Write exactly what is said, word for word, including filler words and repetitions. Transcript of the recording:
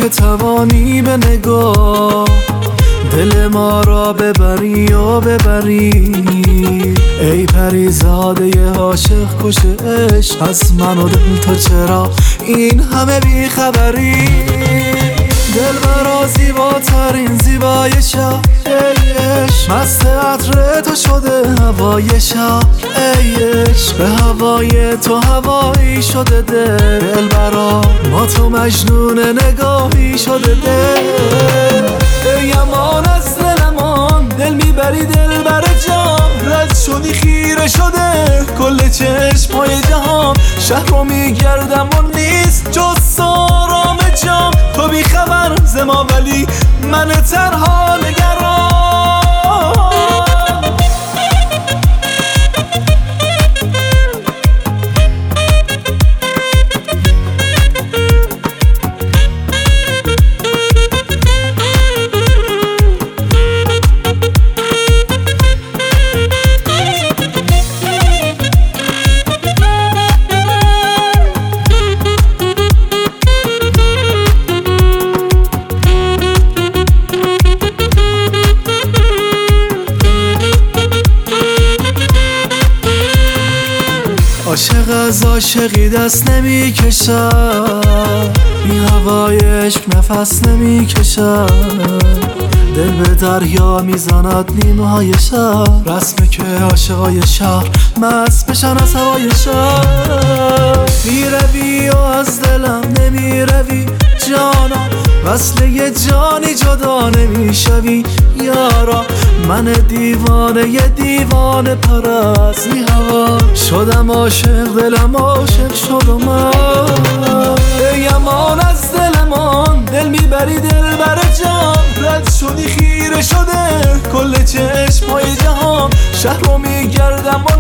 که توانی به نگاه دل ما را ببری و ببری. ای پریزاده عاشق کش عشق، از من و دل تو چرا این همه بیخبری؟ دلبرا زیباترین زیبای شب ای عشق، مست عطر تو شده هوای شب ای عشق، به هوای تو هوایی شده دل. دلبرا ما تو مجنون نگاهی شده دل. ای امان از دلمان، دل میبری دل بر جان، رد شدی خیره شده کل چشمای جهان. شهر رو میگردم و نیست جز سارام جام، تو بی خبر ز ما ولی من تنها نگران. عاشق از عاشقی دست نمی کشد، بی هوای عشق نفس نمی کشد. دل به دریا میزند نیمه های شب، رسمه که عاشقای شهر مست بشن از هوای شب. می روی و از دلم نمی روی جانا، وصله ی جانی جدا نمی شوی یارا. من دیوانه ی دیوانه پرست بی هوا شدم عاشق، دلم عاشق شد و من. ای امان از دلمان، دل میبری دل بر جان، رد شدی خیره شده کل چشمای جهان. شهر رو میگردم